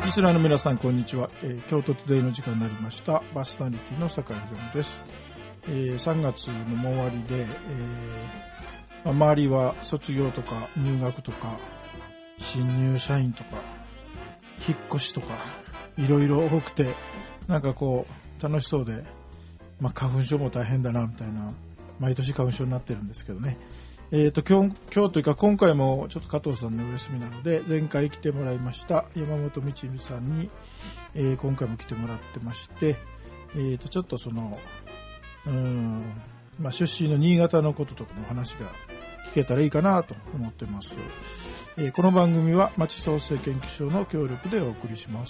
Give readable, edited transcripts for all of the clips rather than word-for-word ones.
リスナーの皆さんこんにちは、京都トゥデイの時間になりました。パーソナリティの坂井宏です。3月の終わりで、周りは卒業とか入学とか新入社員とか引っ越しとかいろいろ多くて、なんかこう楽しそうで、花粉症も大変だなみたいな、毎年花粉症になってるんですけどね。今日というか今回もちょっと加藤さんのお休みなので、前回来てもらいました山本道美さんに、今回も来てもらってまして、ちょっとその出身の新潟のこととかの話が聞けたらいいかなと思ってます。この番組は町創生研究所の協力でお送りします。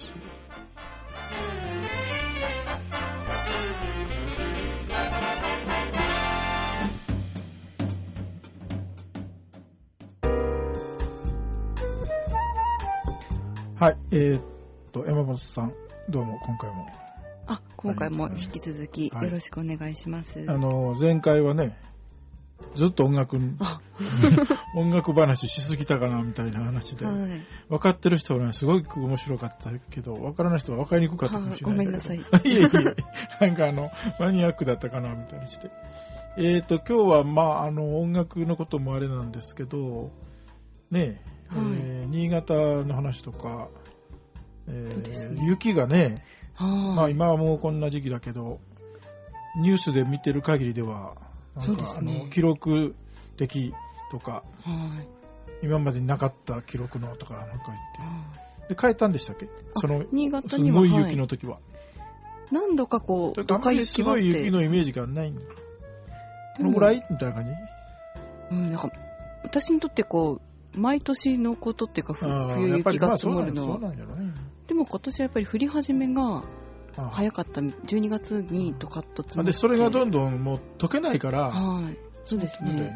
はい、山本さん、どうも今回も。 今回も引き続きよろしくお願いします。 前回はね、ずっと音楽話しすぎたかなみたいな話で、分かってる人はね、すごく面白かったけど、分からない人は分かりにくかったかもしれない。 ごめんなさい。 いえ、なんかマニアックだったかなみたいにして。今日は音楽のこともあれなんですけど、ね、新潟の話とか、雪がね、今はもうこんな時期だけど、ニュースで見てる限りではなんか、記録的とか、今までになかった記録のとかなんか言って、で変えたんでしたっけ？ 新潟にはすごい雪の時は、 何度かこうドカ雪があって、 すごい雪のイメージがないんだ。このぐらいみたいな感じ？ なんか私にとってこう毎年のことっていうか、冬雪が積もるのは、でも今年はやっぱり降り始めが早かった。12月にドカッと積もって、 でそれがどんどんもう溶けないから、 そうですね。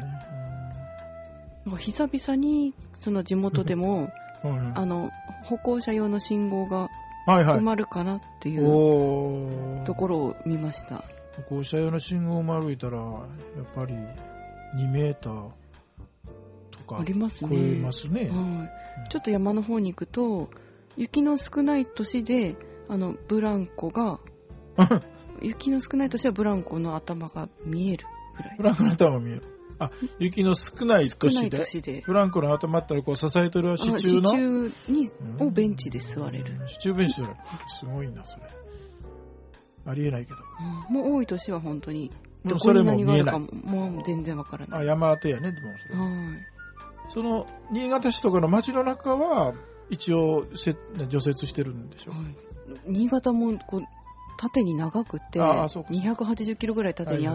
久々にその地元でも歩行者用の信号が埋まるかなっていうところを見ました。 歩行者用の信号を歩いたらやっぱり2メーターありますね。 超えますね。 ちょっと山の方に行くと雪の少ない年でブランコが雪の少ない年はブランコの頭が見えるぐらい。 ブランコの頭が見える。雪の少ない年でブランコの頭ったらこう支えてる支柱をベンチで座れる。 支柱ベンチで座れる。すごいなそれ。ありえないけど。 もう多い年は本当にどこに何があるかもう全然わからない。 山当てやね。でもその新潟市とかの街の中は一応除雪してるんでしょう。 新潟もこう縦に長くて280キロぐらい縦にあって、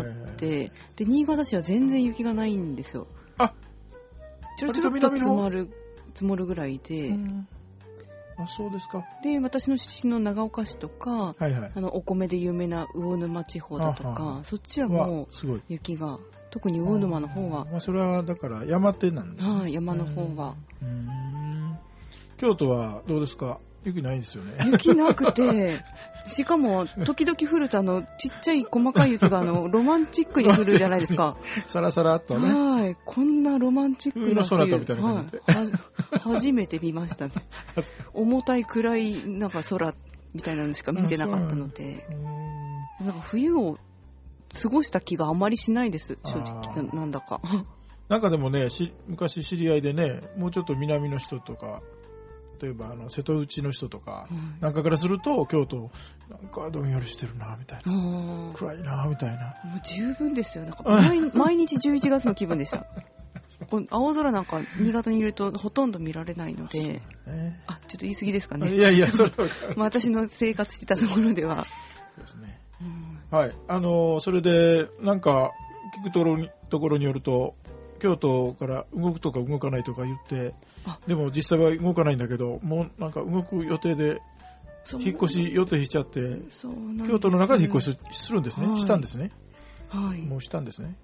で新潟市は全然雪がないんですよ。ちょろちょろっと積もるぐらいで。 そうですか。 で私の出身の長岡市とか、お米で有名な魚沼地方だとか、そっちはもう雪が、特に魚沼の方は、 それはだから山手なんだ、 山の方は。 京都はどうですか？雪ないですよね。 雪なくて、しかも時々降るとちっちゃい細かい雪がロマンチックに降るじゃないですか。 サラサラっとね。 こんなロマンチックな冬の空みたいな感じで、 初めて見ましたね。重たい暗いなんか空みたいなのしか見てなかったので、なんか冬を過ごした気があまりしないです、正直。なんだかなんかでもね、昔知り合いでね、もうちょっと南の人とか、例えば瀬戸内の人とか、なんかからすると京都なんかどんよりしてるなみたいな、暗いなみたいな。 もう十分ですよ。なんか毎日11月の気分でした。青空なんか新潟にいるとほとんど見られないので、ちょっと言い過ぎですかね。 いやそれは私の生活してたところでは。 そうですね。はい。それでなんか聞くところによると、京都から動くとか動かないとか言って、でも実際は動かないんだけど、もうなんか動く予定で引っ越し予定しちゃって、京都の中で引っ越しするんですね。したんですね。もうしたんですね。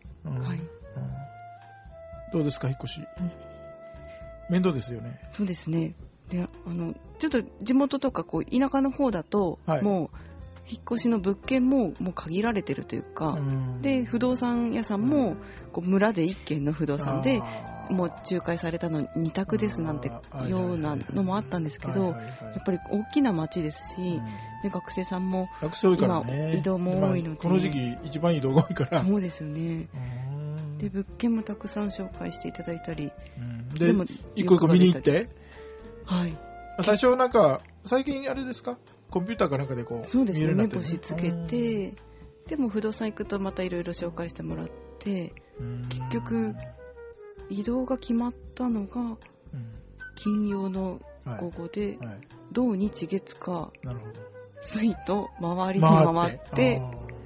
どうですか、引っ越し。面倒ですよね。 そうですね。で、ちょっと地元とか田舎の方だと、もう引っ越しの物件ももう限られてるというか、で不動産屋さんも村で一軒の不動産でもう仲介されたの2択ですなんてようなのもあったんですけど、やっぱり大きな町ですし、で学生さんも今移動も多いので、 この時期一番移動が多いから。 そうですよね。で物件もたくさん紹介していただいたり、 でも一個一個見に行って、 はい。 最初なんか最近あれですか、コンピューターかなんかでこうそうですね、目星つけて、でも不動産行くとまたいろいろ紹介してもらって、結局移動が決まったのが金曜の午後で、土日月火水と回りに回って、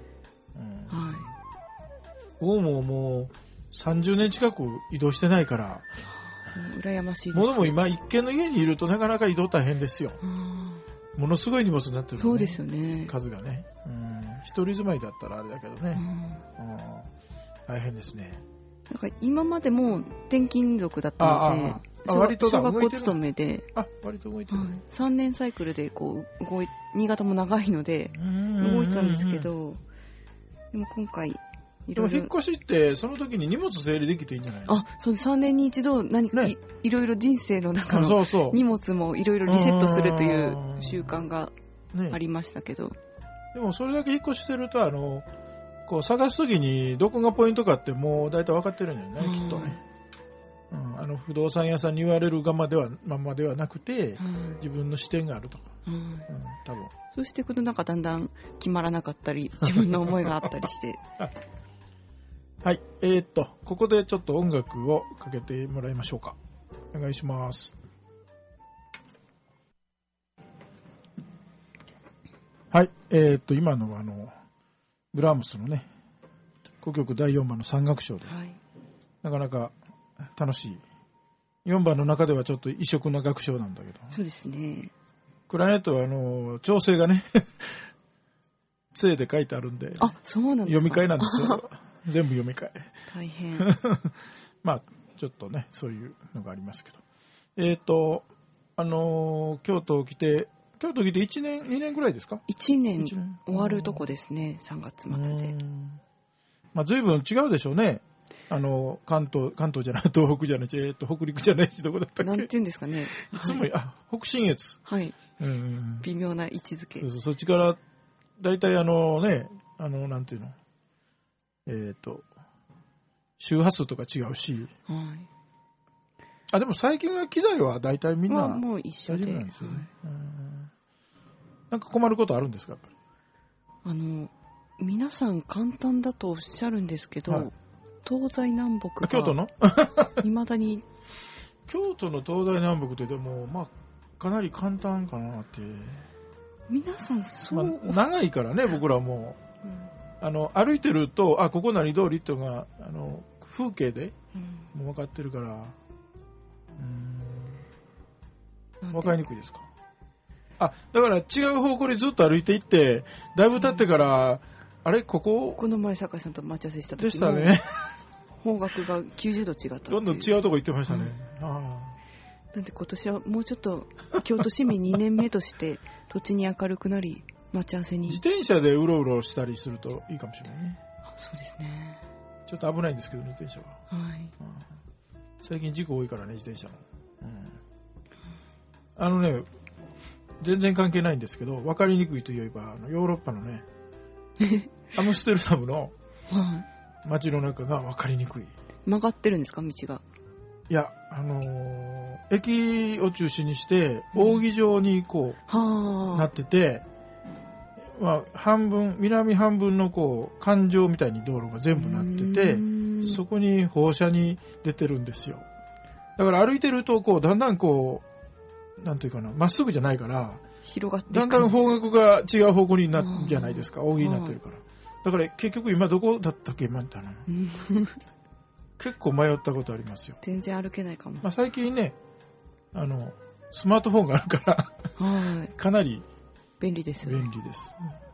僕もう30年近く移動してないから羨ましいです。 もう今一軒の家にいるとなかなか移動大変ですよ。ものすごい荷物になってる、ね、 そうですよね、 数がね。一人住まいだったらあれだけどね、大変ですね。 なんか今までも転勤族だったので、 割と小学校勤めで、 割と動いてる、 3年サイクルでこう新潟も長いので動いてたんですけど、でも今回いろいろ。 でも引っ越しってその時に荷物整理できていいんじゃないの？ そうです。3年に一度何か、いろいろ人生の中の荷物もいろいろリセットするという習慣がありましたけど、 でもそれだけ引っ越ししてるとこう探す時にどこがポイントかってもう大体分かってるんだよね、きっとね。不動産屋さんに言われるままではなくて、自分の視点があるとか、多分そしてこの中だんだん決まらなかったり自分の思いがあったりしてはい、ここでちょっと音楽をかけてもらいましょうか。お願いします。はい、今のはブラームスのね、古曲第4番の3楽章で、なかなか楽しい。4番の中ではちょっと異色な楽章なんだけど。 そうですね。 クラリネットは調整がね、杖で書いてあるんで、 そうなんですか。 読み替えなんですよ。全部読み替え。 大変。 まあちょっとね、そういうのがありますけど。京都来て1年2年ぐらいですか ？1年終わるとこですね、3月末で。 まあ随分違うでしょうね。関東じゃない、東北じゃない、北陸じゃないし、どこだったっけ？ なんて言うんですかね。 いつも、北信越。 はい。微妙な位置づけ。 そっちから、だいたいなんていうの、周波数とか違うし。でも最近は機材はだいたいみんなもう一緒で。 なんですよね。なんか困ることあるんですか、やっぱり。 皆さん簡単だとおっしゃるんですけど、東西南北が京都の未だに京都の東西南北ってでもまあかなり簡単かなって。 皆さんそう、 長いからね、僕らも、歩いてるとここ何通りっていうのが風景でもう分かってるから、分かりにくいですか。だから違う方向にずっと歩いていってだいぶ経ってから、この前酒井さんと待ち合わせした時でしたね。 方角が90度違ったどんどん違うとこ行ってましたね。 なんで今年はもうちょっと京都市民2年目として土地に明るくなり待ち合わせに自転車でうろうろしたりするといいかもしれないね。 そうですね。 ちょっと危ないんですけどね、自転車は。最近事故多いからね、自転車の。全然関係ないんですけど、分かりにくいといえばヨーロッパのねアムステルダムの街の中が分かりにくい。 曲がってるんですか、道が？ いや、駅を中心にして扇状にこうなってて、南半分のこう環状みたいに道路が全部なってて、そこに放射に出てるんですよ。だから歩いてるとこうだんだんこうなんていうかな、まっすぐじゃないから広がってだんだん方角が違う方向になるじゃないですか、扇になってるから。だから結局今どこだったっけみたいな結構迷ったことありますよ。 全然歩けないかも。 最近ねスマートフォンがあるからかなり便利ですよね。 便利です。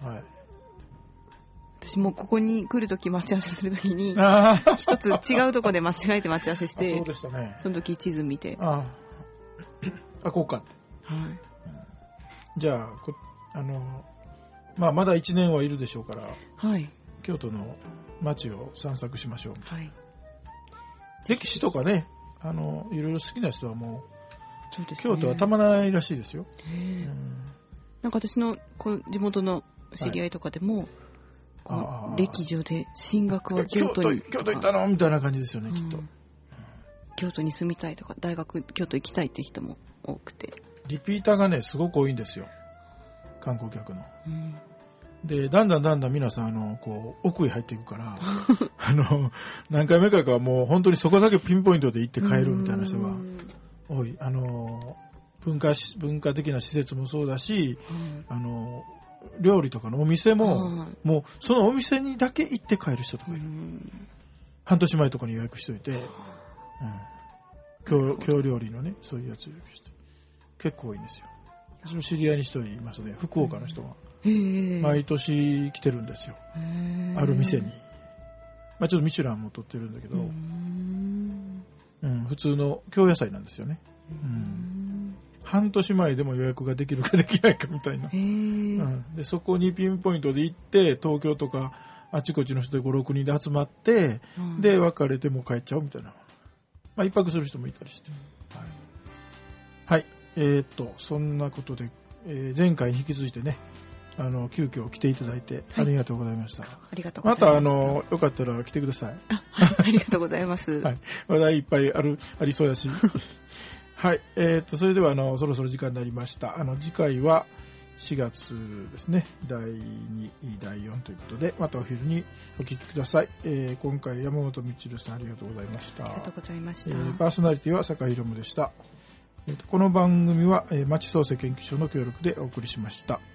私もここに来るとき待ち合わせするときに一つ違うとこで間違えて待ち合わせしてそうでしたね。 その時地図見てこうかって。じゃあまだ1年はいるでしょうから、京都の街を散策しましょう。歴史とかねいろいろ好きな人はもう、 そうですね、 京都はたまらないらしいですよ。 なんか私の地元の知り合いとかでも、歴女で進学は京都に京都行ったのみたいな感じですよね、きっと。 京都に住みたいとか大学京都行きたいって人も多くて、 リピーターがねすごく多いんですよ、観光客の。でだんだん皆さんこう奥へ入っていくから何回目かはもう本当にそこだけピンポイントで行って帰るみたいな人が多い。文化的な施設もそうだし、料理とかのお店も、もうそのお店にだけ行って帰る人とかいる。半年前とかに予約しといて、京料理のね、そういうやつ予約して結構多いんですよ。私も知り合いに一人いますね、福岡の人が毎年来てるんですよ、ある店に。ちょっとミシュランも取ってるんだけど、普通の京野菜なんですよね。半年前でも予約ができるかできないかみたいな。でそこにピンポイントで行って、東京とかあちこちの人で5、6人で集まって、で別れても帰っちゃうみたいな。一泊する人もいたりして。はい。そんなことで、前回に引き続いてね、急遽来ていただいてありがとうございました。 ありがとうございました。 またよかったら来てください。 ありがとうございます。 はい。話題いっぱいありそうだし。はい。それではそろそろ時間になりました。次回は4月ですね。第2、第4ということで、またお昼にお聞きください。今回山本みちるさんありがとうございました。 ありがとうございました。 パーソナリティは坂井宏夢でした。この番組は町創生研究所の協力でお送りしました。